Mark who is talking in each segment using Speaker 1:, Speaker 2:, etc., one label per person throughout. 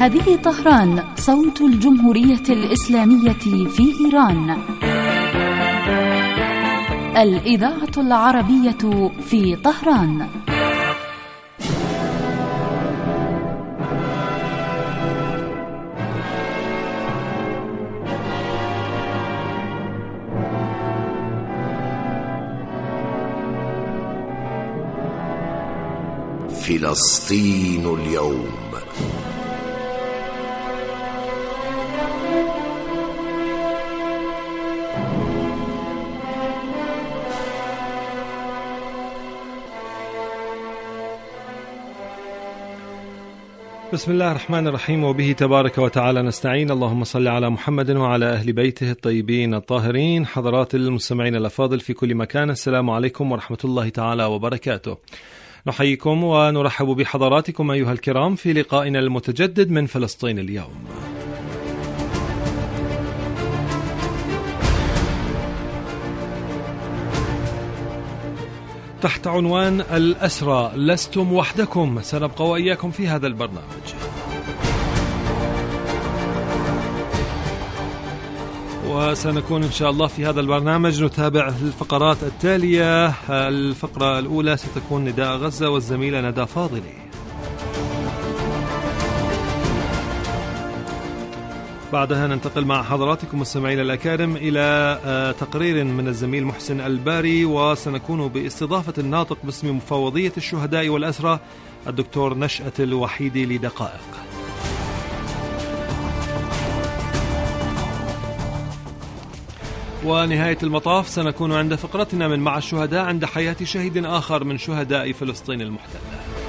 Speaker 1: هذه طهران، صوت الجمهورية الإسلامية في إيران. الإذاعة العربية في طهران.
Speaker 2: فلسطين اليوم.
Speaker 3: بسم الله الرحمن الرحيم، وبه تبارك وتعالى نستعين. اللهم صل على محمد وعلى أهل بيته الطيبين الطاهرين. حضرات المستمعين الأفاضل في كل مكان، السلام عليكم ورحمة الله تعالى وبركاته. نحييكم ونرحب بحضراتكم أيها الكرام في لقائنا المتجدد من فلسطين اليوم. تحت عنوان الأسرى لستم وحدكم، سنبقى وإياكم في هذا البرنامج. وسنكون إن شاء الله في هذا البرنامج نتابع الفقرات التالية. الفقرة الأولى ستكون نداء غزة والزميلة ندى فاضلي. بعدها ننتقل مع حضراتكم مستمعين الأكارم إلى تقرير من الزميل محسن الباري، وسنكون باستضافة الناطق باسم مفوضية الشهداء والأسرى الدكتور نشأة الوحيدي لدقائق. ونهاية المطاف سنكون عند فقرتنا من مع الشهداء عند حياة شهيد آخر من شهداء فلسطين المحتلة.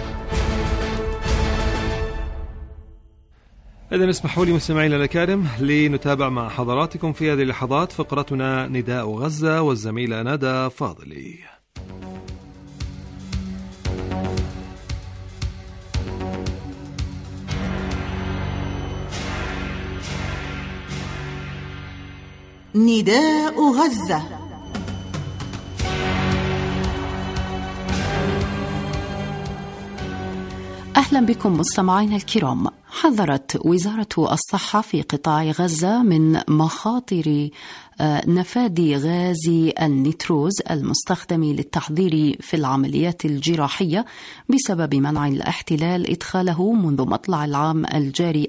Speaker 3: إذن اسمحوا لي مستمعين الأكارم لنتابع مع حضراتكم في هذه اللحظات فقرتنا نداء غزة والزميلة ندى فاضلي.
Speaker 4: نداء غزة.
Speaker 1: أهلا بكم مستمعينا الكرام. حذرت وزارة الصحة في قطاع غزة من مخاطر نفاذ غاز النيتروز المستخدم للتحضير في العمليات الجراحية بسبب منع الاحتلال إدخاله منذ مطلع العام الجاري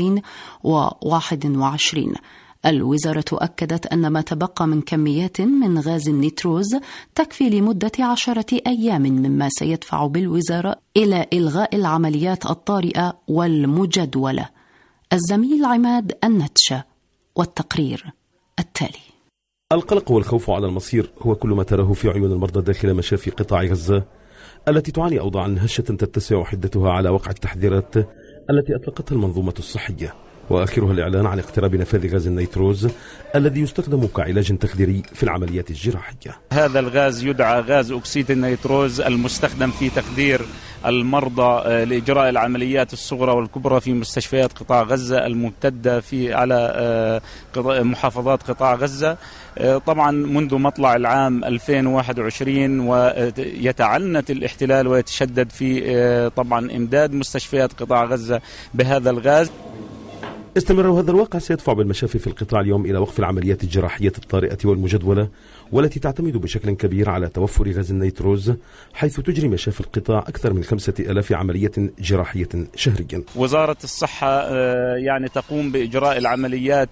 Speaker 1: 2021. الوزارة أكدت أن ما تبقى من كميات من غاز النيتروز تكفي لمدة 10 أيام، مما سيدفع بالوزارة إلى إلغاء العمليات الطارئة والمجدولة. الزميل عماد النتشة والتقرير التالي.
Speaker 5: القلق والخوف على المصير هو كل ما تراه في عيون المرضى داخل مشافي قطاع غزة التي تعاني أوضاعا هشة تتسع حدتها على وقع التحذيرات التي أطلقتها المنظومة الصحية، وآخرها الإعلان عن اقتراب نفاذ غاز النيتروز الذي يستخدم كعلاج تخديري في العمليات الجراحية.
Speaker 6: هذا الغاز يدعى غاز أكسيد النيتروز المستخدم في تخدير المرضى لإجراء العمليات الصغرى والكبرى في مستشفيات قطاع غزة الممتدة على محافظات قطاع غزة. طبعا منذ مطلع العام 2021 ويتعنت الاحتلال ويتشدد في طبعا إمداد مستشفيات قطاع غزة بهذا الغاز.
Speaker 5: استمر هذا الواقع سيدفع بالمشافي في القطاع اليوم إلى وقف العمليات الجراحية الطارئة والمجدولة، والتي تعتمد بشكل كبير على توفر غاز النيتروز، حيث تجري مشافي القطاع أكثر من 5000 عملية جراحية شهريا.
Speaker 6: وزارة الصحة يعني تقوم بإجراء العمليات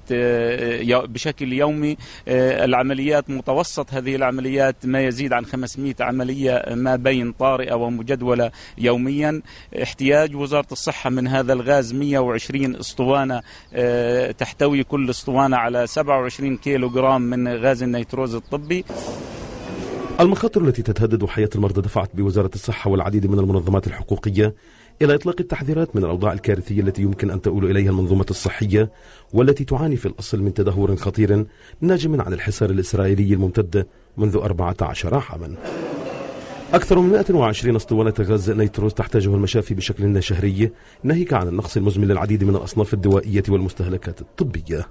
Speaker 6: بشكل يومي. العمليات متوسط هذه العمليات ما يزيد عن 500 عملية ما بين طارئة ومجدولة يوميا. احتياج وزارة الصحة من هذا الغاز 120 اسطوانة تحتوي كل اسطوانة على 27 كيلوغرام من غاز النيتروز الطبي.
Speaker 5: المخاطر التي تتهدد حياة المرضى دفعت بوزارة الصحة والعديد من المنظمات الحقوقية إلى إطلاق التحذيرات من الأوضاع الكارثية التي يمكن أن تؤول إليها المنظومة الصحية، والتي تعاني في الأصل من تدهور خطير ناجم عن الحصار الإسرائيلي الممتد منذ 14 عاما. أكثر من 120 اسطوانة غاز نيتروز تحتاجه المشافي بشكل شهري، ناهيك عن النقص المزمن للعديد من الأصناف الدوائية والمستهلكات الطبية.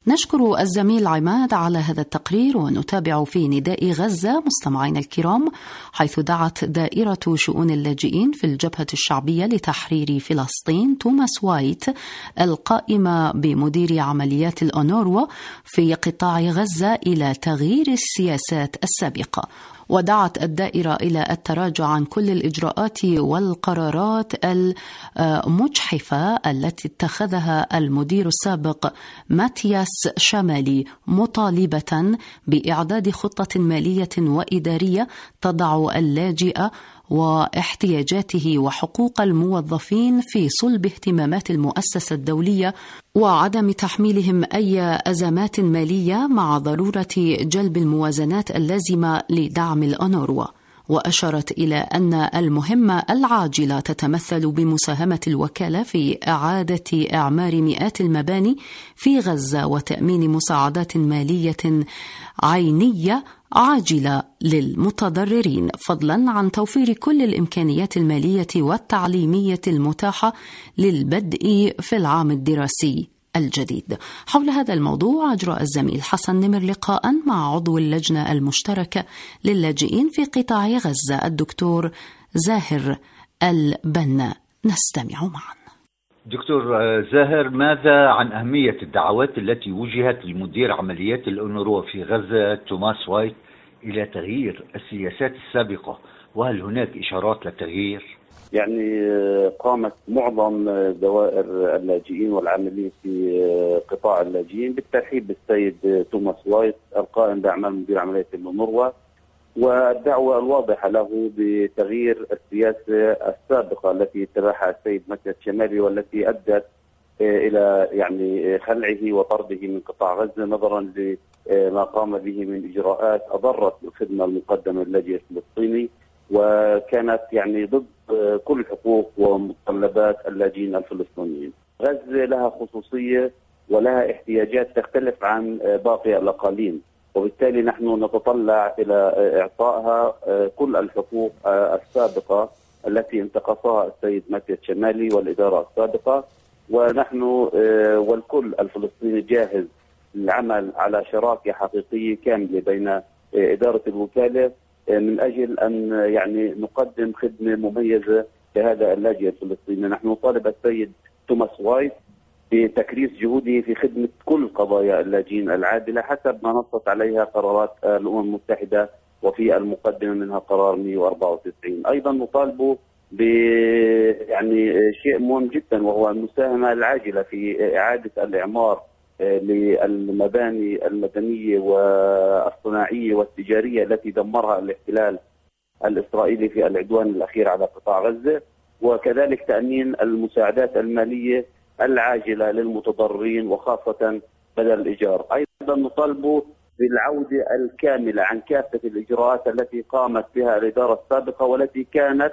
Speaker 1: نشكر الزميل عماد على هذا التقرير، ونتابع في نداء غزة مستمعينا الكرام، حيث دعت دائرة شؤون اللاجئين في الجبهة الشعبية لتحرير فلسطين توماس وايت القائمة بمدير عمليات الأونروا في قطاع غزة إلى تغيير السياسات السابقة. ودعت الدائرة إلى التراجع عن كل الإجراءات والقرارات المجحفة التي اتخذها المدير السابق ماتياس شمالي، مطالبة بإعداد خطة مالية وإدارية تضع اللاجئ واحتياجاته وحقوق الموظفين في صلب اهتمامات المؤسسة الدولية، وعدم تحميلهم أي أزمات مالية، مع ضرورة جلب الموازنات اللازمة لدعم الأونروا. وأشارت إلى أن المهمة العاجلة تتمثل بمساهمة الوكالة في إعادة إعمار مئات المباني في غزة وتأمين مساعدات مالية عينية عاجلة للمتضررين، فضلا عن توفير كل الإمكانيات المالية والتعليمية المتاحة للبدء في العام الدراسي الجديد. حول هذا الموضوع أجرى الزميل حسن نمر لقاء مع عضو اللجنة المشتركة للاجئين في قطاع غزة الدكتور زاهر البنا. نستمع معا.
Speaker 4: دكتور زاهر، ماذا عن أهمية الدعوات التي وجهت لمدير عمليات الأونروا في غزة توماس وايت إلى تغيير السياسات السابقة، وهل هناك إشارات للتغيير؟
Speaker 7: يعني قامت معظم دوائر اللاجئين والعاملين في قطاع اللاجئين بالترحيب بالسيد توماس وايت القائم بأعمال مدير عمليات الأونروا، والدعوة الواضحة له بتغيير السياسة السابقة التي اتبعها السيد ماتياس شمالي، والتي أدت إلى يعني خلعه وطرده من قطاع غزة نظرا لما قام به من إجراءات أضرت الخدمة المقدمة للاجئ الفلسطيني، وكانت يعني ضد كل حقوق ومتطلبات اللاجئين الفلسطينيين. غزة لها خصوصية ولها احتياجات تختلف عن باقي الأقاليم، وبالتالي نحن نتطلع إلى إعطائها كل الحقوق السابقة التي انتقصها السيد ماتياس شمالي والإدارة السابقة، ونحن والكل الفلسطيني جاهز للعمل على شراكة حقيقية كاملة بين إدارة الوكالة من أجل أن يعني نقدم خدمة مميزة لهذا اللاجئ الفلسطيني. نحن نطالب السيد توماس وايت بتكريس جهوده في خدمة كل قضايا اللاجئين العادلة حسب ما نصت عليها قرارات الأمم المتحدة، وفي المقدمة منها قرار 194. أيضا نطالب يعني شيء مهم جدا، وهو المساهمة العاجلة في إعادة الإعمار للمباني المدنية والصناعية والتجارية التي دمرها الاحتلال الإسرائيلي في العدوان الأخير على قطاع غزة، وكذلك تأمين المساعدات المالية العاجلة للمتضررين وخاصة بدل الإيجار. أيضا نطالب بالعودة الكاملة عن كافة الإجراءات التي قامت بها الإدارة السابقة، والتي كانت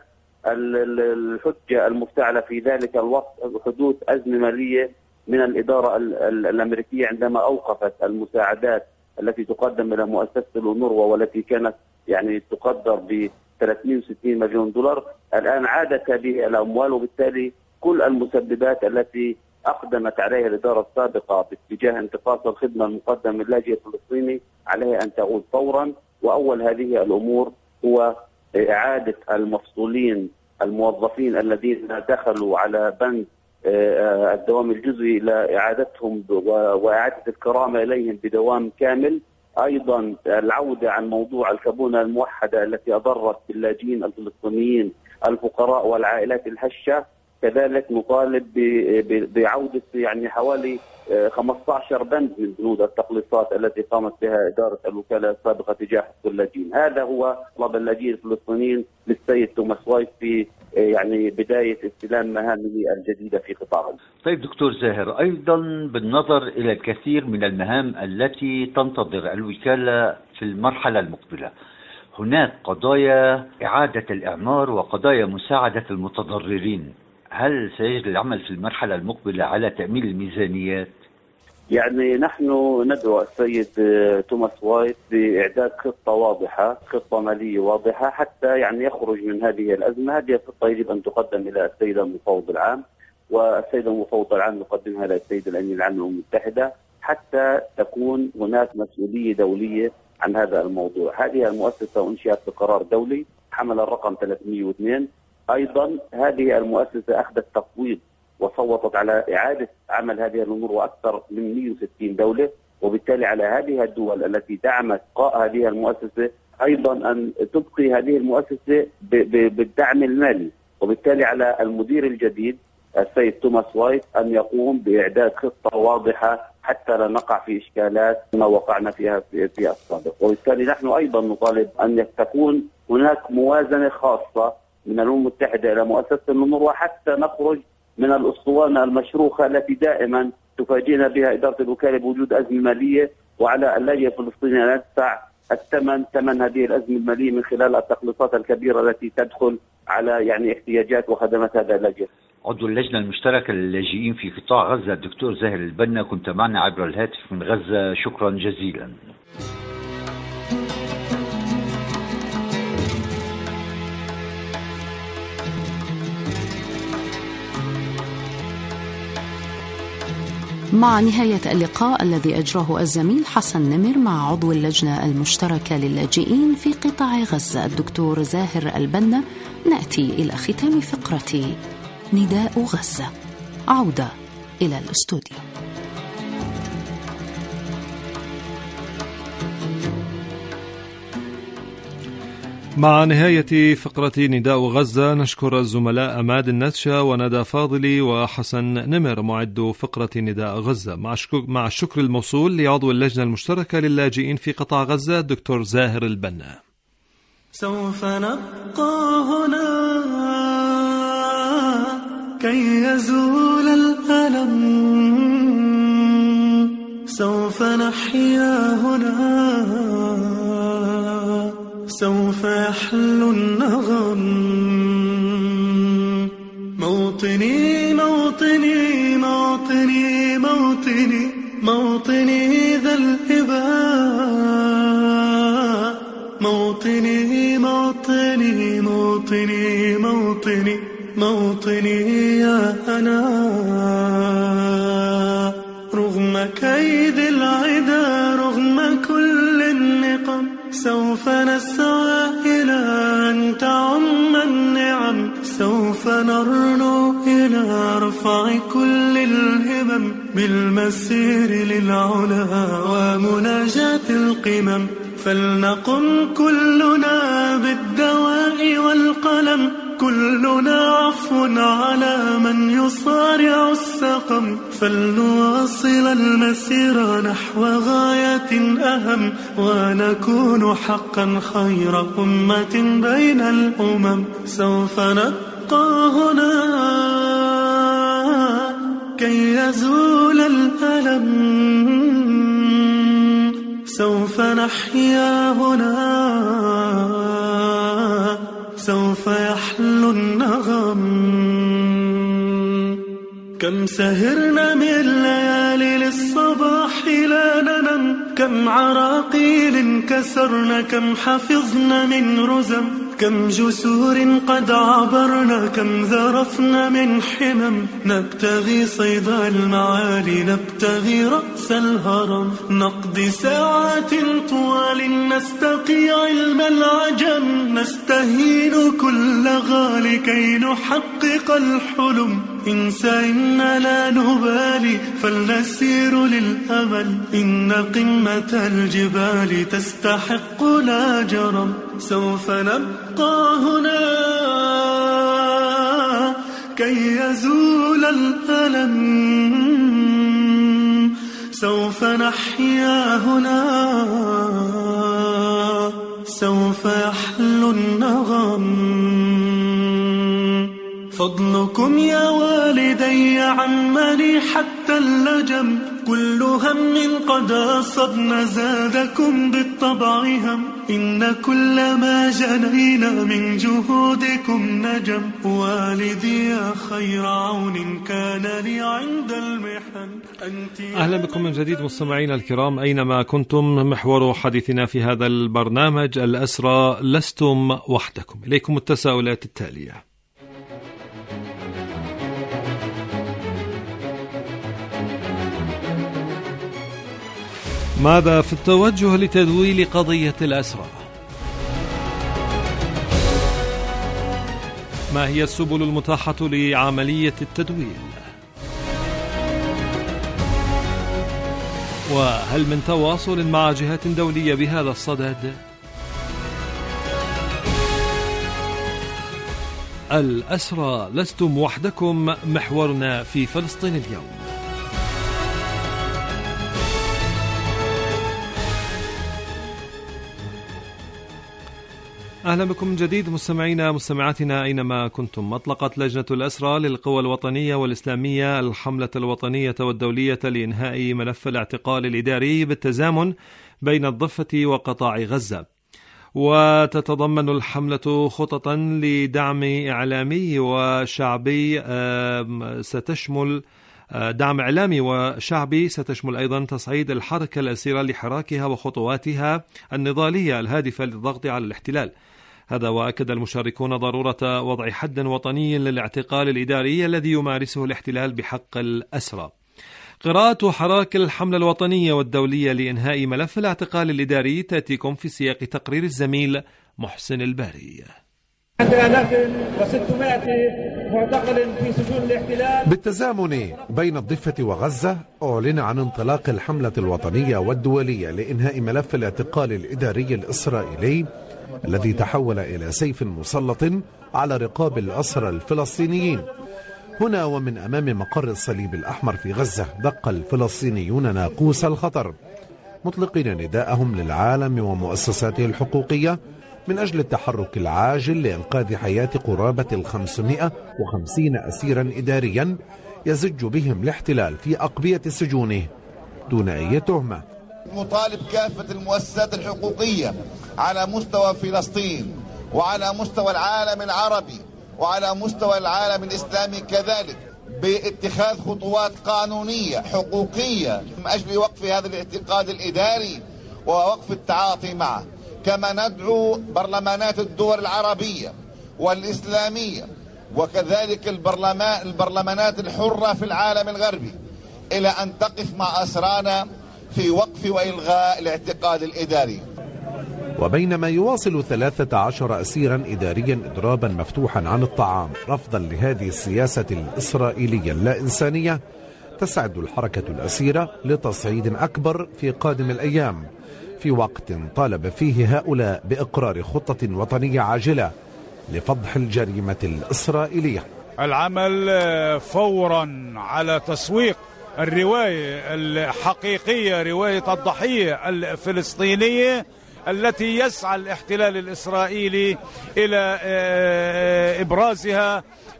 Speaker 7: الحجة المفتعلة في ذلك الوقت حدوث أزمة مالية من الإدارة الأمريكية عندما أوقفت المساعدات التي تقدم إلى مؤسسة الأونروا، والتي كانت يعني تقدر ب 360 مليون دولار. الآن عادت هذه الأموال، وبالتالي كل المسببات التي أقدمت عليها الإدارة السابقة باتجاه انتقاص الخدمة المقدمة للاجئ الفلسطيني عليها أن تعود فورا. وأول هذه الأمور هو إعادة المفصولين الموظفين الذين دخلوا على بند الدوام الجزئي إلى إعادتهم وإعادة الكرامة إليهم بدوام كامل. أيضا العودة عن موضوع الكابونة الموحدة التي أضرت باللاجئين الفلسطينيين الفقراء والعائلات الهشة. كذلك نطالب بعودة يعني حوالي 15 بند من بنود التقليصات التي قامت بها إدارة الوكالة السابقة تجاه حقوق اللاجئين. هذا هو طلب اللاجئين الفلسطينيين للسيد توماس وايت في يعني بداية استلام مهامه الجديدة في قطاع غزة.
Speaker 4: طيب دكتور زاهر، أيضا بالنظر إلى الكثير من المهام التي تنتظر الوكالة في المرحلة المقبلة، هناك قضايا إعادة الإعمار وقضايا مساعدة المتضررين، هل سيجري العمل في المرحلة المقبلة على تأمين الميزانيات؟
Speaker 7: يعني نحن ندعو السيد توماس وايت بإعداد خطة واضحة، خطة مالية واضحة حتى يعني يخرج من هذه الأزمة. هذه الخطة يجب أن تقدم إلى السيد المفوض العام، والسيد المفوض العام يقدمها إلى السيد الأمين العام للأمم المتحدة حتى تكون هناك مسؤولية دولية عن هذا الموضوع. هذه المؤسسة أنشئت بقرار دولي حمل الرقم 302. أيضا هذه المؤسسة أخذت تفويض وصوتت على إعادة عمل هذه الأمور أكثر من 160 دولة، وبالتالي على هذه الدول التي دعمت قاء هذه المؤسسة أيضا أن تبقي هذه المؤسسة بالدعم المالي، وبالتالي على المدير الجديد السيد توماس وايت أن يقوم بإعداد خطة واضحة حتى لا نقع في إشكالات ما وقعنا فيها في السابق. وبالتالي نحن أيضا نطالب أن تكون هناك موازنة خاصة من الأمم المتحدة إلى مؤسسة الأونروا حتى نخرج من الأسطوانة المشروخة التي دائما تفاجئنا بها إدارة الوكالة بوجود أزمة مالية، وعلى اللاجئ الفلسطيني أن يدفع ثمن هذه الأزمة المالية من خلال التخليصات الكبيرة التي تدخل على احتياجات وخدمات هذا اللاجئ.
Speaker 4: عضو اللجنة المشتركة للاجئين في قطاع غزة الدكتور زاهر البنا، كنت معنا عبر الهاتف من غزة، شكرا جزيلا.
Speaker 1: مع نهاية اللقاء الذي أجراه الزميل حسن نمر مع عضو اللجنة المشتركة للاجئين في قطاع غزة الدكتور زاهر البنا، نأتي إلى ختام فقرة نداء غزة. عودة إلى الاستوديو.
Speaker 3: مع نهاية فقرة نداء غزة نشكر الزملاء أماد النتشة وندى فاضلي وحسن نمر معد فقرة نداء غزة، مع الشكر الموصول لعضو اللجنة المشتركة للاجئين في قطاع غزة الدكتور زاهر البنا.
Speaker 8: سوف نبقى هنا كي يزول الألم، سوف نحيا هنا، سوف يحلو النغم. موطني موطني موطني موطني موطني ذا الإباء، موطني موطني موطني موطني موطني يا أنا. رغم كيد العدا رغم كل النقم سوف نسعى إلى أن تعم النعم، سوف نرنو إلى رفع كل الهمم بالمسير للعلا ومناجاة القمم. فلنقم كلنا بالدواء والقلم، كلنا عفو على من يصارع السقم. فلنواصل المسير نحو غاية أهم، ونكون حقا خير أمة بين الأمم. سوف نبقى هنا كي يزول الألم، سوف نحيا هنا، سوف يحلو النغم. كم سهرنا من ليالي للصباح لا ننم، كم عراقيل كسرنا، كم حفظنا من رزم، كم جسور قد عبرنا، كم ذرفنا من حمم. نبتغي صيد المعالي، نبتغي رأس الهرم، نقضي ساعات طوال نستقي علم العجم، نستهين كل غالي كي نحقق الحلم. إنسى إن لا نبالي فلنسير للأمل، إن قمة الجبال تستحق لا جرم. سوف نبقى هنا كي يزول الألم، سوف نحيا هنا، سوف يحلو النغم. فضلكم يا والدي عمني حتى اللجم، كل هم قد أصبنا زادكم بالطبع هم. إن كل ما جنينا من جهودكم نجم، والدي يا خير عون كان لي عند المحن.
Speaker 3: أهلا بكم من جديد مستمعينا الكرام أينما كنتم. محور حديثنا في هذا البرنامج الأسرى لستم وحدكم. إليكم التساؤلات التالية: ماذا في التوجه لتدويل قضية الأسرى؟ ما هي السبل المتاحة لعملية التدويل؟ وهل من تواصل مع جهات دولية بهذا الصدد؟ الأسرى لستم وحدكم، محورنا في فلسطين اليوم. أهلا بكم من جديد مستمعينا مستمعاتنا أينما كنتم. أطلقت لجنة الأسرى للقوى الوطنية والإسلامية الحملة الوطنية والدولية لإنهاء ملف الاعتقال الإداري بالتزامن بين الضفة وقطاع غزة، وتتضمن الحملة خططا لدعم إعلامي وشعبي ستشمل دعم إعلامي وشعبي ستشمل أيضا تصعيد الحركة الأسيرة لحراكها وخطواتها النضالية الهادفة للضغط على الاحتلال. هذا وأكد المشاركون ضرورة وضع حد وطني للاعتقال الإداري الذي يمارسه الاحتلال بحق الأسرى. قراءة حراك الحملة الوطنية والدولية لإنهاء ملف الاعتقال الإداري تأتيكم في سياق تقرير الزميل محسن الباري.
Speaker 9: 1600 معتقل في سجون الاحتلال.
Speaker 10: بالتزامن بين الضفة وغزة أعلن عن انطلاق الحملة الوطنية والدولية لإنهاء ملف الاعتقال الإداري الإسرائيلي الذي تحول إلى سيف مسلط على رقاب الأسرى الفلسطينيين. هنا ومن أمام مقر الصليب الأحمر في غزة دق الفلسطينيون ناقوس الخطر، مطلقين نداءهم للعالم ومؤسساته الحقوقية من أجل التحرك العاجل لإنقاذ حياة قرابة 550 أسيرا إداريا يزج بهم الاحتلال في أقبية سجونه دون أي تهمة.
Speaker 11: مطالب كافة المؤسسات الحقوقية على مستوى فلسطين وعلى مستوى العالم العربي وعلى مستوى العالم الإسلامي كذلك باتخاذ خطوات قانونية حقوقية من أجل وقف هذا الاعتقال الإداري ووقف التعاطي معه. كما ندعو برلمانات الدول العربية والإسلامية وكذلك البرلمانات الحرة في العالم الغربي إلى أن تقف مع أسرانا في وقف وإلغاء الاعتقال الإداري.
Speaker 10: وبينما يواصل 13 أسيرا إداريا إضرابا مفتوحا عن الطعام رفضا لهذه السياسة الإسرائيلية اللا إنسانية، تسعد الحركة الأسيرة لتصعيد أكبر في قادم الأيام، في وقت طالب فيه هؤلاء بإقرار خطة وطنية عاجلة لفضح الجريمة الإسرائيلية.
Speaker 12: العمل فورا على تسويق الرواية الحقيقية، رواية الضحية الفلسطينية التي يسعى الاحتلال الإسرائيلي إلى إبرازها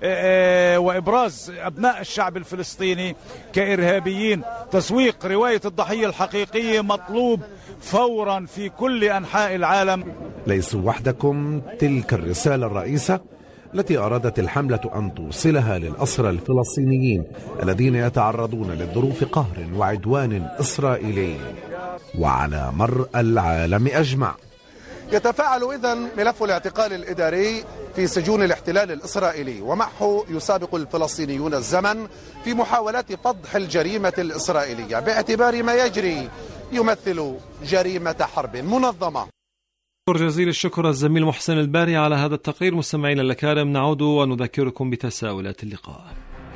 Speaker 12: وإبراز أبناء الشعب الفلسطيني كإرهابيين. تسويق رواية الضحية الحقيقية مطلوب فورا في كل أنحاء العالم.
Speaker 10: ليسوا وحدكم، تلك الرسالة الرئيسة التي أرادت الحملة أن توصلها للأسرى الفلسطينيين الذين يتعرضون لظروف قهر وعدوان إسرائيلي وعلى مر العالم أجمع.
Speaker 13: يتفاعل إذن ملف الاعتقال الإداري في سجون الاحتلال الإسرائيلي، ومعه يسابق الفلسطينيون الزمن في محاولات فضح الجريمة الإسرائيلية باعتبار ما يجري يمثل جريمة حرب منظمة.
Speaker 3: جزيل الشكر الزميل محسن الباري على هذا التقرير. مستمعينا الكرام، نعود ونذكركم بتساؤلات اللقاء.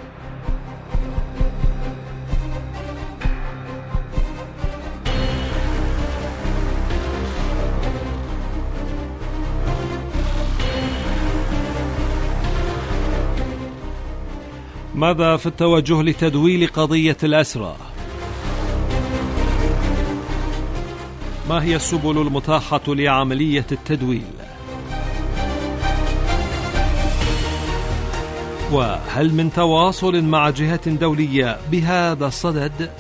Speaker 3: ماذا في التوجه لتدويل قضية الأسرى؟ ما هي السبل المتاحة لعملية التدويل؟ وهل من تواصل مع جهات دولية بهذا الصدد؟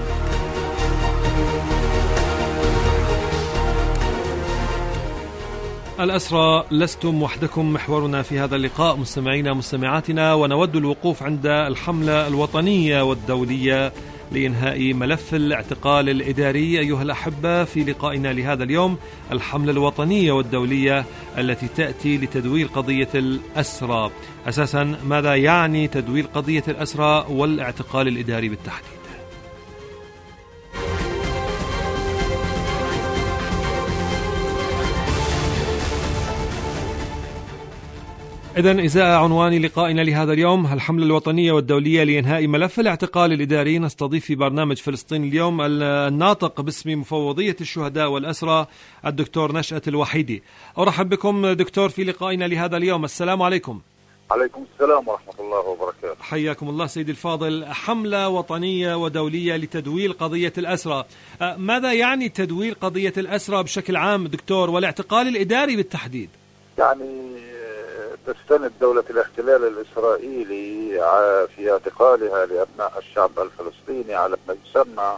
Speaker 3: الأسرى لستم وحدكم، محورنا في هذا اللقاء مستمعينا مستمعاتنا، ونود الوقوف عند الحملة الوطنية والدولية لإنهاء ملف الاعتقال الإداري. أيها الأحبة، في لقائنا لهذا اليوم الحملة الوطنية والدولية التي تأتي لتدويل قضية الأسرى. أساسا ماذا يعني تدويل قضية الأسرى والاعتقال الإداري بالتحديد؟ إذن إزاء عنوان لقائنا لهذا اليوم الحملة الوطنية والدولية لإنهاء ملف الاعتقال الإداري، نستضيف في برنامج فلسطين اليوم الناطق باسم مفوضية الشهداء والأسرى الدكتور نشأت الوحيدي. أرحب بكم دكتور في لقائنا لهذا اليوم. السلام عليكم.
Speaker 14: عليكم السلام ورحمة الله وبركاته.
Speaker 3: حياكم الله سيدي الفاضل. حملة وطنية ودولية لتدويل قضية الأسرى، ماذا يعني تدويل قضية الأسرى بشكل عام دكتور والاعتقال الإداري بالتحديد؟
Speaker 14: يعني تستند دولة الاحتلال الإسرائيلي في اعتقالها لأبناء الشعب الفلسطيني على ما يسمى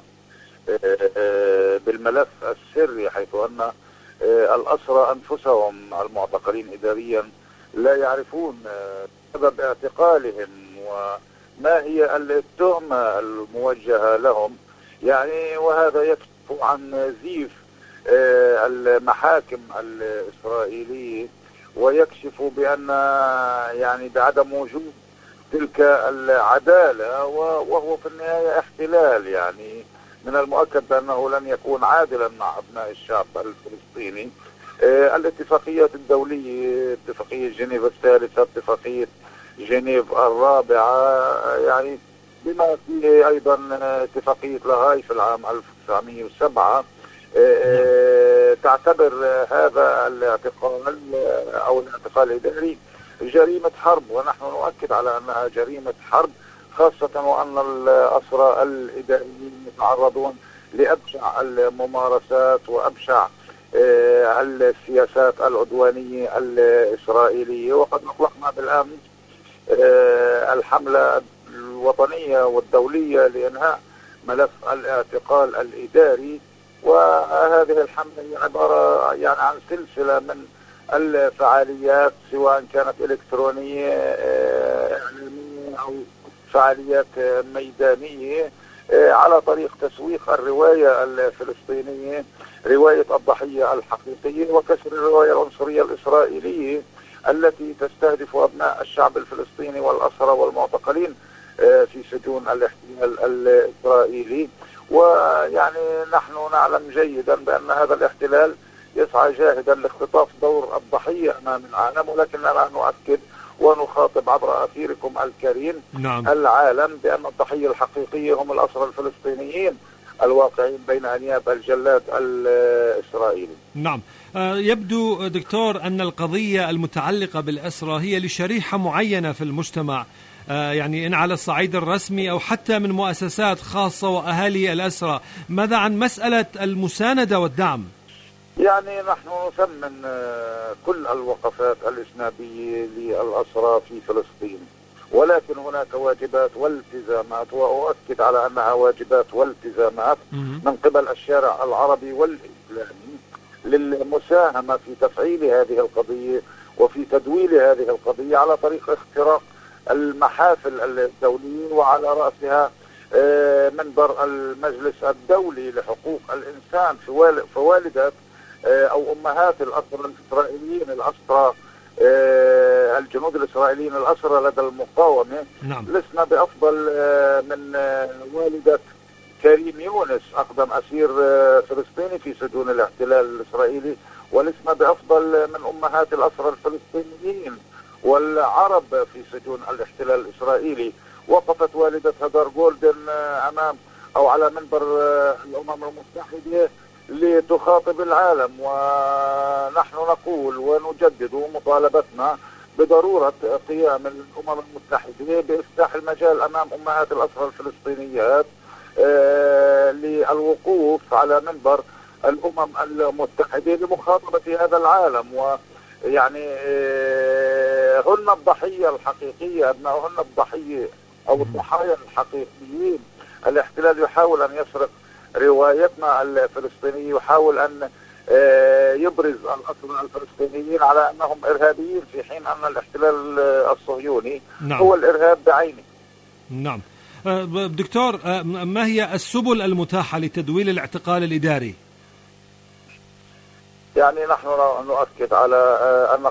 Speaker 14: بالملف السري، حيث أن الأسرى أنفسهم المعتقلين إداريا لا يعرفون سبب اعتقالهم وما هي التهمة الموجهة لهم، يعني وهذا يكشف عن زيف المحاكم الإسرائيلية، ويكشف بأن يعني بعدم وجود تلك العدالة، وهو في النهاية احتلال. يعني من المؤكد بأنه لن يكون عادلا مع أبناء الشعب الفلسطيني. الاتفاقيات الدولية، اتفاقية جنيف الثالثة، اتفاقية جنيف الرابعة، يعني بما فيه أيضا اتفاقية لاهاي في العام 1907 تعتبر هذا الاعتقال أو الاعتقال الإداري جريمة حرب، ونحن نؤكد على أنها جريمة حرب، خاصة وأن الأسرى الإداريين يتعرضون لأبشع الممارسات وأبشع السياسات العدوانية الإسرائيلية. وقد أطلقنا بالأمس الحملة الوطنية والدولية لإنهاء ملف الاعتقال الإداري، وهذه الحملة هي عبارة يعني عن سلسلة من الفعاليات، سواء كانت إلكترونية إعلامية أو فعاليات ميدانية، على طريق تسويق الرواية الفلسطينية، رواية الضحية الحقيقية، وكسر الرواية العنصرية الإسرائيلية التي تستهدف أبناء الشعب الفلسطيني والأسرى والمعتقلين في سجون الاحتلال الإسرائيلي. ويعني نحن نعلم جيدا بأن هذا الاحتلال يسعى جاهدا لاختطاف دور الضحية أمام العالم، ولكننا نؤكد ونخاطب عبر أثيركم الكريم العالم بأن الضحية الحقيقية هم الأسرى الفلسطينيين الواقعين بين أنياب الجلاد الإسرائيلي.
Speaker 3: نعم. يبدو دكتور أن القضية المتعلقة بالأسرى هي لشريحة معينة في المجتمع، يعني إن على الصعيد الرسمي أو حتى من مؤسسات خاصة وأهالي الأسرى. ماذا عن مسألة المساندة والدعم؟
Speaker 14: يعني نحن نثمن كل الوقفات الإسنادية للأسرى في فلسطين، ولكن هناك واجبات والتزامات، وأؤكد على أنها واجبات والتزامات من قبل الشارع العربي والإسلامي للمساهمة في تفعيل هذه القضية وفي تدويل هذه القضية على طريق اختراق المحافل الدولية، وعلى رأسها منبر المجلس الدولي لحقوق الإنسان في والدات أو أمهات الأسرى الإسرائيليين، الأسرى الجنود الإسرائيليين الأسرى لدى المقاومة. لسنا بأفضل من والدة كريم يونس، أقدم أسير فلسطيني في سجون الاحتلال الإسرائيلي، ولسنا بأفضل من أمهات الأسرى الفلسطينيين والعرب في سجون الاحتلال الإسرائيلي. وقفت والدة هدار جولدن أمام أو على منبر الأمم المتحدة لتخاطب العالم، ونحن نقول ونجدد مطالبتنا بضرورة قيام الأمم المتحدة بإفتاح المجال أمام أمهات الأسرى الفلسطينيات للوقوف على منبر الأمم المتحدة لمخاطبة هذا العالم. ويعني هن الضحية الحقيقية، أبناؤهن الضحية أو الضحايا الحقيقيين. الاحتلال يحاول أن يسرق روايتنا الفلسطينية، يحاول أن يبرز الأسرى الفلسطينيين على أنهم إرهابيين، في حين أن الاحتلال الصهيوني هو الإرهاب بعينه.
Speaker 3: نعم. دكتور، ما هي السبل المتاحة لتدويل الاعتقال الإداري؟
Speaker 14: يعني نحن نؤكد على أن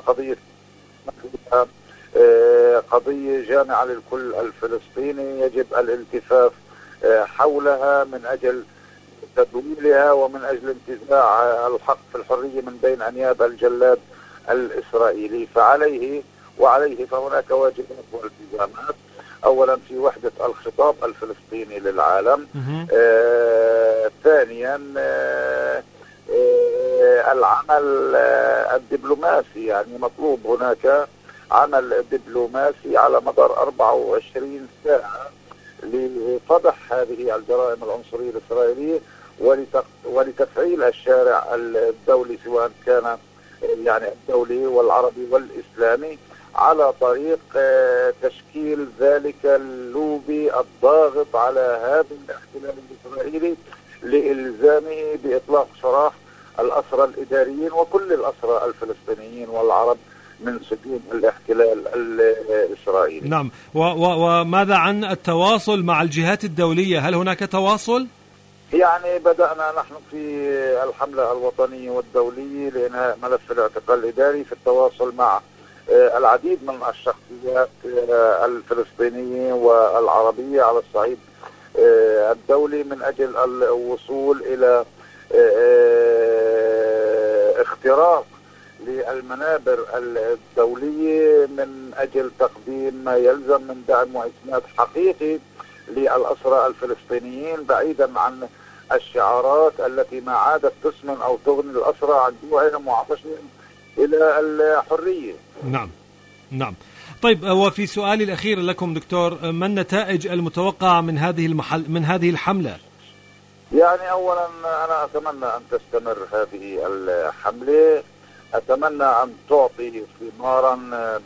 Speaker 14: قضية جامعة للكل الفلسطيني، يجب الالتفاف حولها من أجل تدويلها ومن أجل انتزاع الحق في الحرية من بين أنياب الجلاد الإسرائيلي. فعليه وعليه فهناك واجبات والتزامات. أولا في وحدة الخطاب الفلسطيني للعالم. ثانيا العمل الدبلوماسي، يعني مطلوب هناك عمل دبلوماسي على مدار 24 ساعة لفضح هذه الجرائم العنصرية الإسرائيلية ولتفعيل الشارع الدولي، سواء كان يعني الدولي والعربي والإسلامي، على طريق تشكيل ذلك اللوبي الضاغط على هذا الاحتلال الإسرائيلي لإلزامه بإطلاق سراح الأسرى الإداريين وكل الأسرى الفلسطينيين والعرب من سجون الاحتلال الإسرائيلي.
Speaker 3: نعم. وماذا عن التواصل مع الجهات الدولية؟ هل هناك تواصل؟
Speaker 14: يعني بدأنا نحن في الحملة الوطنية والدولية لإنهاء ملف الاعتقال الإداري في التواصل مع العديد من الشخصيات الفلسطينية والعربية على الصعيد الدولي من أجل الوصول إلى اختراق للمنابر الدولية من أجل تقديم ما يلزم من دعم وإسناد حقيقي للأسرى الفلسطينيين، بعيدا عن الشعارات التي ما عادت تسمن أو تغني الأسرى عن جوعهم وعطشهم إلى الحرية.
Speaker 3: نعم نعم. طيب، وفي سؤالي الأخير لكم دكتور، ما النتائج المتوقعة من هذه الحملة؟
Speaker 14: يعني أولا أنا أتمنى أن تستمر هذه الحملة، أتمنى أن تعطي ثمارا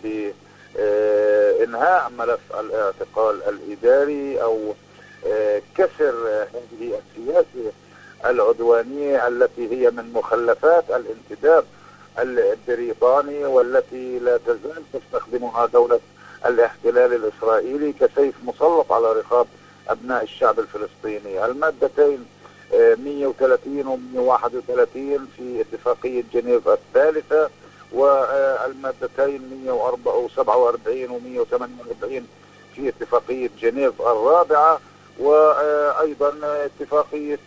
Speaker 14: بإنهاء ملف الاعتقال الإداري أو كسر هذه السياسة العدوانية التي هي من مخلفات الانتداب البريطاني والتي لا تزال تستخدمها دولة الاحتلال الإسرائيلي كسيف مسلط على رقاب أبناء الشعب الفلسطيني. المادتين 130 و 131 في اتفاقية جنيف الثالثة، والمادتين 147 و 148 في اتفاقية جنيف الرابعة، وأيضا اتفاقية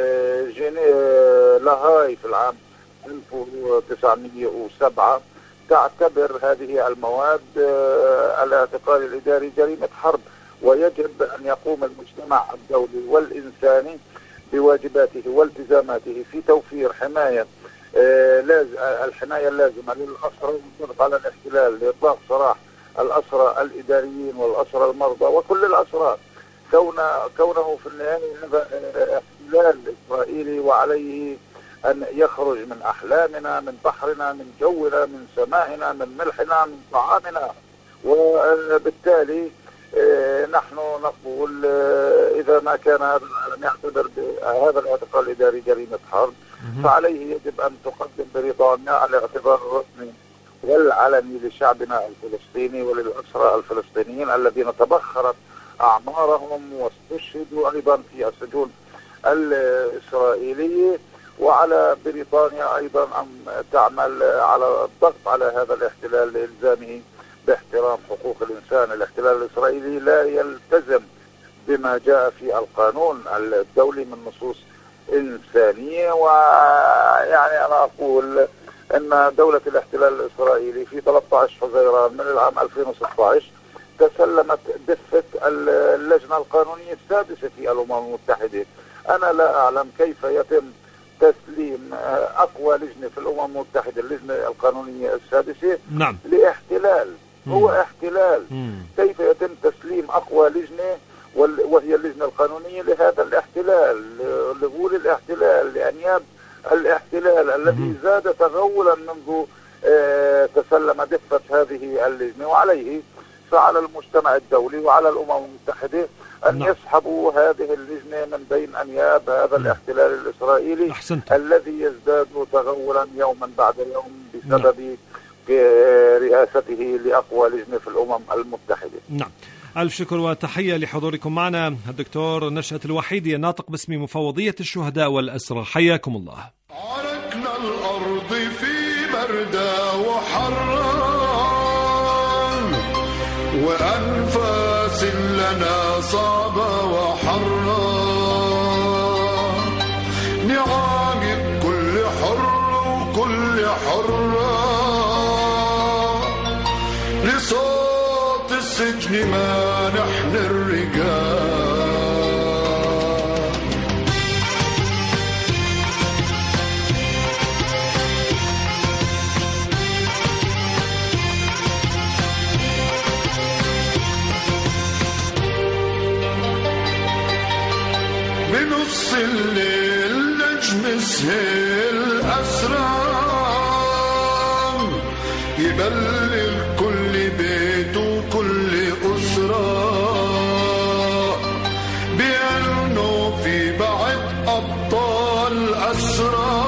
Speaker 14: لاهاي في العام 1907 تعتبر هذه المواد الاعتقال الإداري جريمة حرب، ويجب أن يقوم المجتمع الدولي والإنساني بواجباته والتزاماته في توفير حماية الحماية اللازمة للأسرى والضغط على الاحتلال لإطلاق سراح الأسرى الإداريين والأسرى المرضى وكل الأسرى، كونه في النهاية هذا احتلال إسرائيلي، وعليه أن يخرج من أحلامنا، من بحرنا، من جونا، من سمائنا، من ملحنا، من طعامنا. وبالتالي نحن نقول إذا ما كان هذا العالم يعتبر هذا الاعتقال الإداري جريمة حرب، فعليه يجب أن تقدم بريطانيا الاعتبار الرسمي والعلني لشعبنا الفلسطيني وللأسرى الفلسطينيين الذين تبخرت أعمارهم واستشهدوا أيضا في السجون الإسرائيلية، وعلى بريطانيا أيضا أن تعمل على الضغط على هذا الاحتلال لإلزامه باحترام حقوق الإنسان. الاحتلال الإسرائيلي لا يلتزم بما جاء في القانون الدولي من نصوص إنسانية، ويعني أنا أقول أن دولة الاحتلال الإسرائيلي في 13 حزيران من العام 2016 تسلمت دفة اللجنة القانونية السادسة في الأمم المتحدة. أنا لا أعلم كيف يتم تسليم أقوى لجنة في الأمم المتحدة، اللجنة القانونية السادسة،
Speaker 3: نعم،
Speaker 14: لاحتلال هو احتلال. كيف يتم تسليم أقوى لجنة وهي اللجنة القانونية لهذا الاحتلال، لغول الاحتلال، لأنياب الاحتلال الذي زاد تغولا منذ تسلم دفة هذه اللجنة. وعليه فعلى المجتمع الدولي وعلى الأمم المتحدة أن يسحبوا هذه اللجنة من بين أنياب هذا الاحتلال الإسرائيلي الذي يزداد تغولا يوما بعد يوم بسبب رئاسته لأقوى لجنة في الأمم المتحدة.
Speaker 3: نعم، ألف شكر وتحية لحضوركم معنا. الدكتور نشأت الوحيدي، الناطق باسم مفوضية الشهداء والأسرى، حياكم الله.
Speaker 15: عركنا الأرض في بردة وحرا وأنفاس لنا صعبة وحرا، نعاقب كل حر وكل حرة بالسجن ما نحن الرجال. بنص الليل نجم سهل أسرار يبلل كل بيت وكل أسرة بأنه في بعد أبطال أسرى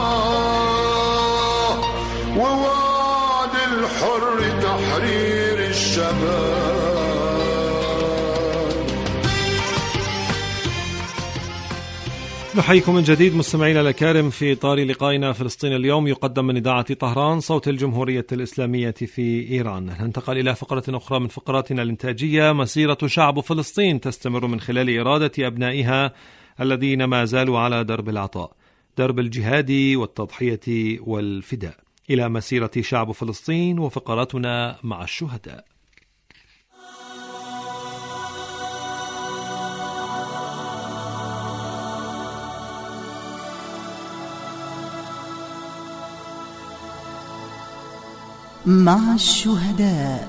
Speaker 15: ووعد الحر تحرير الشباب.
Speaker 3: نحييكم من جديد مستمعينا الأكارم في إطار لقائنا فلسطين اليوم، يقدم من إذاعة طهران صوت الجمهورية الإسلامية في إيران. ننتقل إلى فقرة أخرى من فقراتنا الإنتاجية. مسيرة شعب فلسطين تستمر من خلال إرادة أبنائها الذين ما زالوا على درب العطاء، درب الجهاد والتضحية والفداء. إلى مسيرة شعب فلسطين وفقراتنا مع الشهداء.
Speaker 16: مع الشهداء.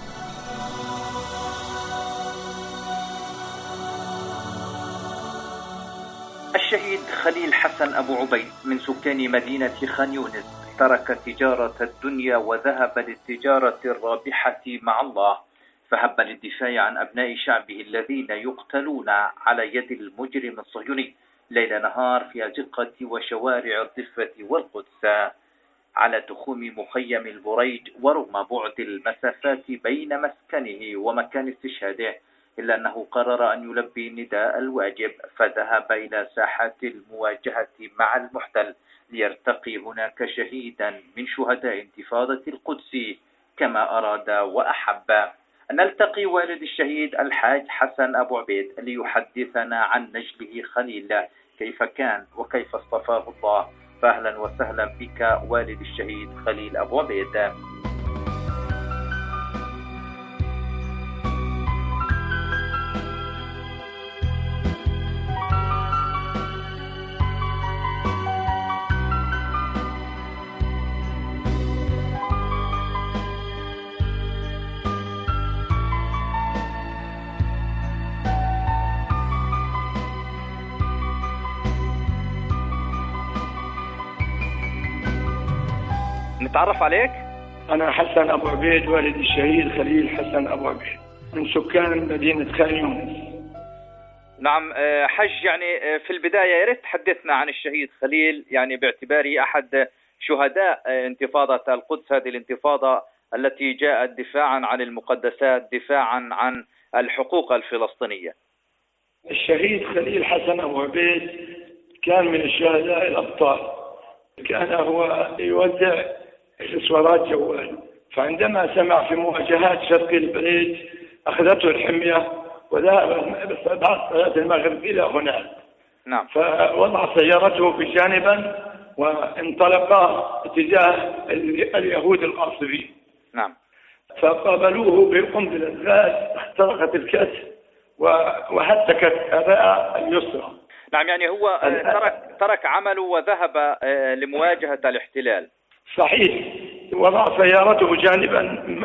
Speaker 17: الشهيد خليل حسن أبو عبيد من سكان مدينة خان يونس ترك تجارة الدنيا وذهب للتجارة الرابحة مع الله، فهب للدفاع عن أبناء شعبه الذين يقتلون على يد المجرم الصهيوني ليل نهار في أزقة وشوارع الضفة والقدس. على تخوم مخيم البريج ورغم بعد المسافات بين مسكنه ومكان استشهاده، إلا أنه قرر أن يلبي نداء الواجب، فذهب إلى ساحات المواجهة مع المحتل ليرتقي هناك شهيدا من شهداء انتفاضة القدس كما أراد وأحب. نلتقي والد الشهيد الحاج حسن أبو عبيد ليحدثنا عن نجله خليل، كيف كان وكيف اصطفاه الله. فأهلا وسهلا بك والد الشهيد خليل أبو عبيد. نتعرف عليك؟
Speaker 18: أنا حسن أبو عبيد والد الشهيد خليل حسن أبو عبيد من سكان مدينة خان يونس.
Speaker 17: نعم حج، يعني في البداية يا ريت تحدثنا عن الشهيد خليل، يعني باعتباره أحد شهداء انتفاضة القدس، هذه الانتفاضة التي جاءت دفاعا عن المقدسات، دفاعا عن الحقوق الفلسطينية.
Speaker 18: الشهيد خليل حسن أبو عبيد كان من الشهداء الأبطال، كان هو يوزع إكسسوارات جوال، فعندما سمع في مواجهات شرق البريج أخذته الحمية وذهب بعد صلاة المغرب إلى هناك.
Speaker 17: نعم.
Speaker 18: فوضع سيارته بجانبا وانطلق اتجاه اليهود الغاصبين.
Speaker 17: نعم.
Speaker 18: فقابلوه بقنبلة غاز اخترقت الكتف وهتكت الرئة اليسرى.
Speaker 17: نعم، يعني هو ترك عمله وذهب لمواجهة الاحتلال.
Speaker 18: صحيح، وضع سيارته جانبا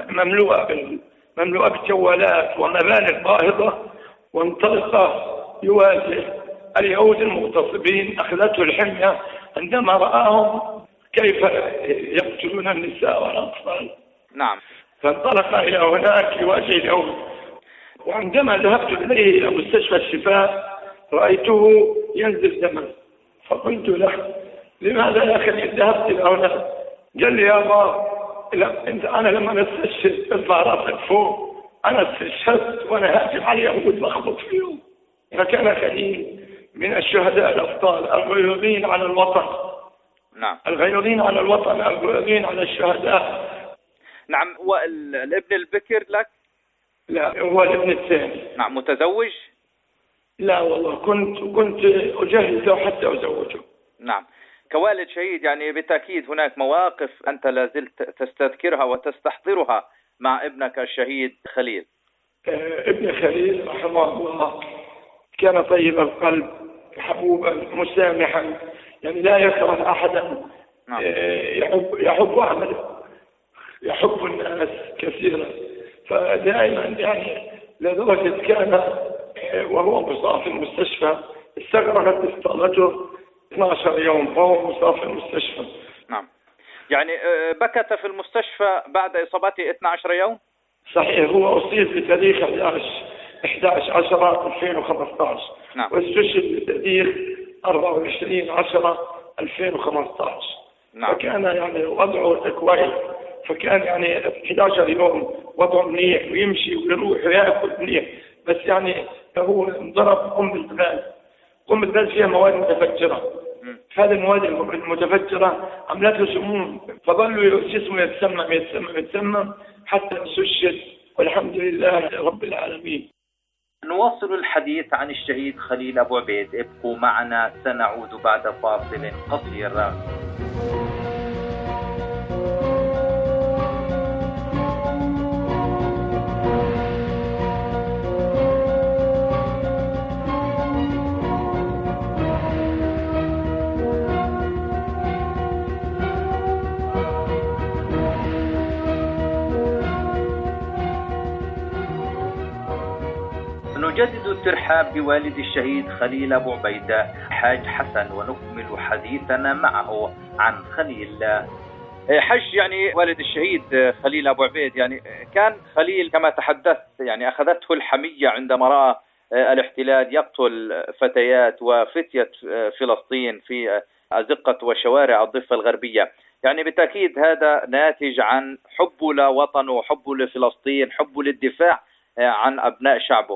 Speaker 18: مملوءة بالجوالات ومبالغ باهظة وانطلق يواجه اليهود المغتصبين. أخذته الحمية عندما رآهم كيف يقتلون النساء والأطفال.
Speaker 17: نعم.
Speaker 18: فانطلق إلى هناك يواجه اليهود، وعندما ذهبت إليه إلى مستشفى الشفاء رأيته ينزل دما، فقلت له لماذا يا أخي ذهبت إلى هنا؟ قال لي يا بابا أنا لما استشهد ارفع راسك فوق، أنا استشهدت وأنا هاجم على اليهود بخبط فيهم. فكان خليل من الشهداء الأبطال الغيورين على الوطن.
Speaker 17: نعم.
Speaker 18: الغيورين على الوطن، الغيورين على الشهداء.
Speaker 17: نعم. والابن البكر لك؟
Speaker 18: لا، هو الابن الثاني.
Speaker 17: نعم. متزوج؟
Speaker 18: لا والله، كنت أجهزه حتى أزوجه.
Speaker 17: نعم. كوالد شهيد يعني بالتأكيد هناك مواقف أنت لازلت تستذكرها وتستحضرها مع ابنك الشهيد خليل.
Speaker 18: ابن خليل رحمه الله كان طيب القلب، حبوبا مسامحا، يعني لا يكره أحدا، يحب عمله، يحب الناس كثيرا. فدائما يعني لدرجة كان وهو مصاب في المستشفى استغرقت إصابته 12 يوم وهو مصاب في المستشفى.
Speaker 17: نعم، يعني بكت في المستشفى بعد إصابته 12 يوم؟
Speaker 18: صحيح، هو أصيب بتاريخ 11/10/2015.
Speaker 17: نعم.
Speaker 18: واستشهد بتاريخ 24/10/2015.
Speaker 17: نعم.
Speaker 18: فكان يعني وضعه كويس، فكان يعني 11 يوم وضعه منيح ويمشي ويروح ويأكل منيح، بس يعني هو انضرب قنبلة غاز فيها مواد متفجرة. هذه المواد المتفجرة عملت له سموم، فظلوا جسمه يتسمم حتى استشهد، والحمد لله رب العالمين.
Speaker 17: نواصل الحديث عن الشهيد خليل أبو عبيد، ابقوا معنا سنعود بعد فاصل قصير. نجدد الترحاب بوالد الشهيد خليل أبو عبيد حاج حسن، ونكمل حديثنا معه عن خليل. حج، يعني والد الشهيد خليل أبو عبيد، يعني كان خليل كما تحدث يعني أخذته الحمية عندما رأى الاحتلال يقتل فتيات وفتية فلسطين في أزقة وشوارع الضفة الغربية. يعني بالتأكيد هذا ناتج عن حبه لوطنه وحبه لفلسطين، حبه للدفاع عن أبناء شعبه.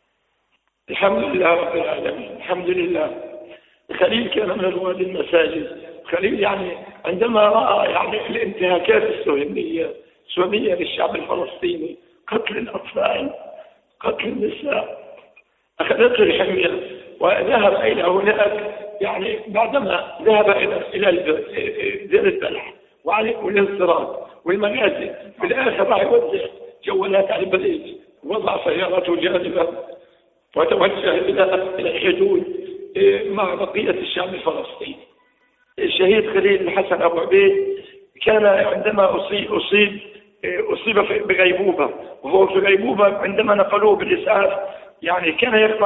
Speaker 18: الحمد لله رب العالمين، الحمد لله. خليل كان من رواد المساجد. خليل يعني عندما رأى يعني الانتهاكات الصهيونية للشعب الفلسطيني، قتل الأطفال، قتل النساء، أخذته الحمية وذهب إلى هناك. يعني بعدما ذهب إلى دير البلح والانصراف والمنازل، في الآخر راح يوزع جوالات على البلد، وضع سيارته جانبا وتوجه إلى الحدود مع بقية الشعب الفلسطيني. الشهيد خليل حسن أبو عبيد كان عندما أصيب بغيبوبة، وهو في غيبوبة عندما نقلوه بالإسعاف يعني كان يقرأ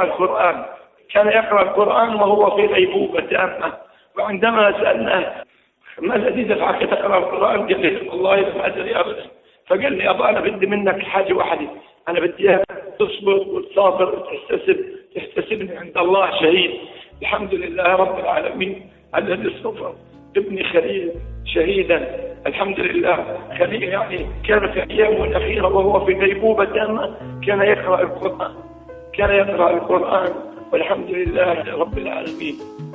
Speaker 18: القرآن وهو في غيبوبة تامة. وعندما سألناه ما الذي دفعك تقرأ القرآن؟ قال لي والله لم أدري أبدا. فقال لي أبا أنا بدي منك حاجة واحدة، أنا بدي تصبر وتصابر وتحتسبني عند الله شهيد. الحمد لله رب العالمين الذي اصطفى ابني خليل شهيدا. الحمد لله. خليل يعني كان في أيامه الأخيرة وهو في غيبوبة تامة كان يقرأ القرآن والحمد لله رب العالمين.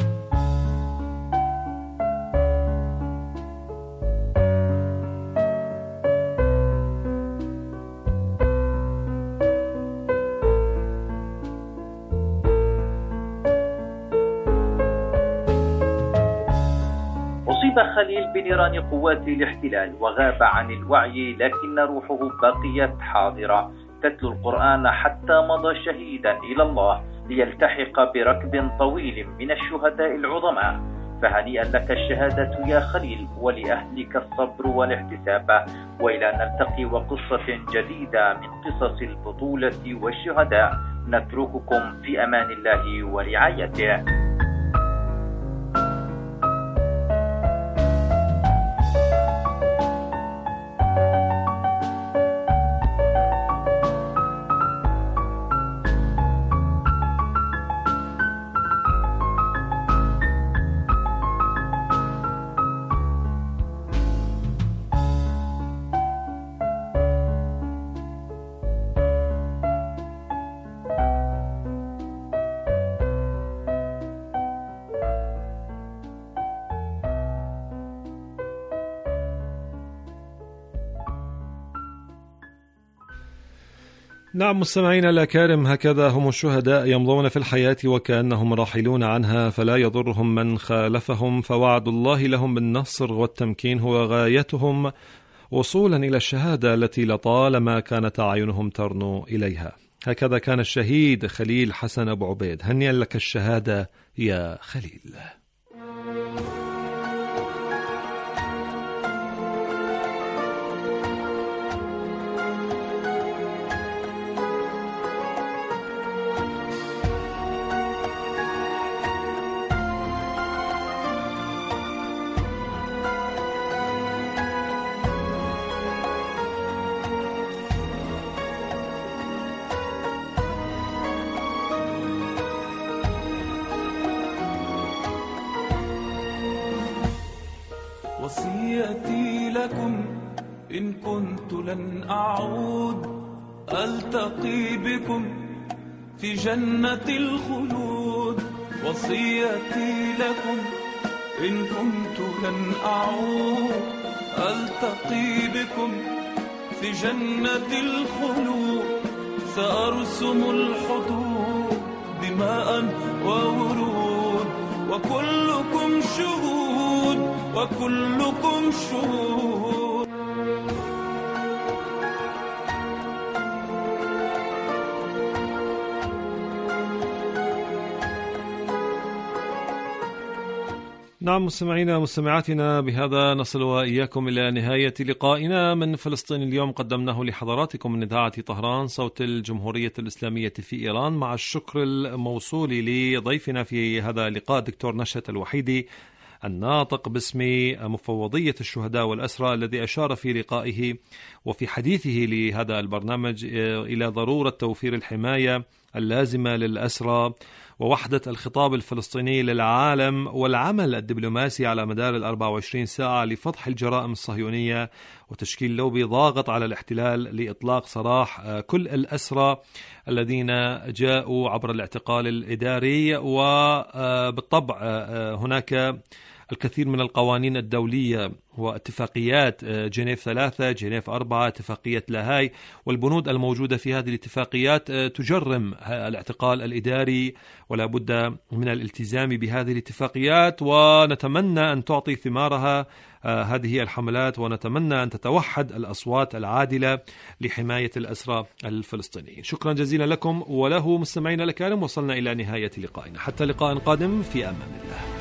Speaker 17: أصيب خليل بنيران قوات الاحتلال وغاب عن الوعي، لكن روحه بقيت حاضرة تتلو القرآن حتى مضى شهيدا إلى الله ليلتحق بركب طويل من الشهداء العظماء. فهنيئا لك الشهادة يا خليل، ولأهلك الصبر والاحتساب، وإلى أن نلتقي وقصة جديدة من قصص البطولة والشهداء. نترككم في أمان الله ورعايته.
Speaker 3: نعم مستمعينا الأكارم، هكذا هم الشهداء يمضون في الحياة وكأنهم راحلون عنها، فلا يضرهم من خالفهم، فوعد الله لهم بالنصر والتمكين هو غايتهم، وصولا إلى الشهادة التي لطالما كانت أعينهم ترنو إليها. هكذا كان الشهيد خليل حسن أبو عبيد. هنيئا لك الشهادة يا خليل.
Speaker 19: وصيتي لكم إن كنت لن أعود ألتقي بكم في جنة الخلود. وصيتي لكم إن كنت لن أعود ألتقي بكم في جنة الخلود. سأرسم الحدود دماء وورود وكلكم شهود وكلكم شهود.
Speaker 3: نعم مستمعينا ومستمعاتنا، بهذا نصل وإياكم إلى نهاية لقائنا من فلسطين اليوم، قدمناه لحضراتكم من إذاعة طهران صوت الجمهورية الإسلامية في إيران، مع الشكر الموصول لضيفنا في هذا اللقاء دكتور نشأت الوحيدي الناطق باسم مفوضية الشهداء والأسرى، الذي أشار في لقائه وفي حديثه لهذا البرنامج إلى ضرورة توفير الحماية اللازمة للأسرى ووحدة الخطاب الفلسطيني للعالم والعمل الدبلوماسي على مدار 24 ساعة لفضح الجرائم الصهيونية وتشكيل لوبي ضاغط على الاحتلال لإطلاق سراح كل الأسرى الذين جاءوا عبر الاعتقال الإداري. وبالطبع هناك الكثير من القوانين الدولية واتفاقيات جنيف 3 جنيف 4 اتفاقية لاهاي والبنود الموجودة في هذه الاتفاقيات تجرم الاعتقال الإداري، ولا بد من الالتزام بهذه الاتفاقيات، ونتمنى أن تعطي ثمارها هذه الحملات، ونتمنى أن تتوحد الأصوات العادلة لحماية الأسرى الفلسطينيين. شكرا جزيلا لكم وله مستمعين الكرام، وصلنا إلى نهاية لقائنا، حتى لقاء قادم، في أمان الله.